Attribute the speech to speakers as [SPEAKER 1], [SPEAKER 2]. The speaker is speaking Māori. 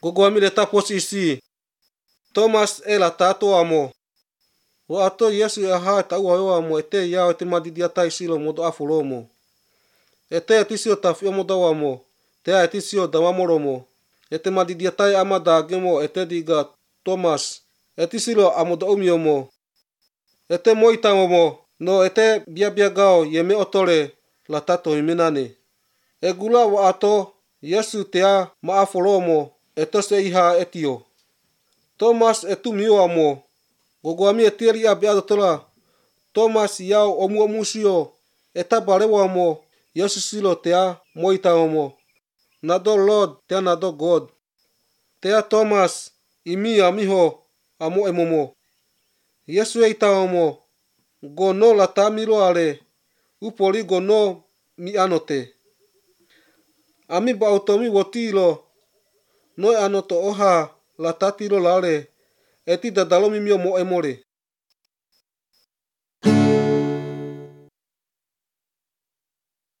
[SPEAKER 1] gogo ami leta posisi. Thomas ela tato amo. Wa ato Yesu aha ta uayo amo ete yao ete madidia tai silo modo afolomo. Ete etisio tafio modo amo. Te etisio damamoromo. Ete madidia tai amada gemo ete diga Thomas. Etisilo amodo umiomo. Ete moitamomo. No ete bia gao yeme otore la tato iminane. Egula wa ato Yesu tea maafolomo etose iha etio. Thomas etumio amo. Gogo ami etieri abiado tola. Thomas yao omusio etabarewo amo. Yesu silo tea moitamomo. Nado Lord tea nado God. Tea Thomas imi amiho amo emomo. Yesu eitamomo. Gono la tamilo ale. Upoli gono mi anote. Ami ba utomi wotilo. Noi anoto oha la tatilo lale. Eti dadalomi mio mo emore.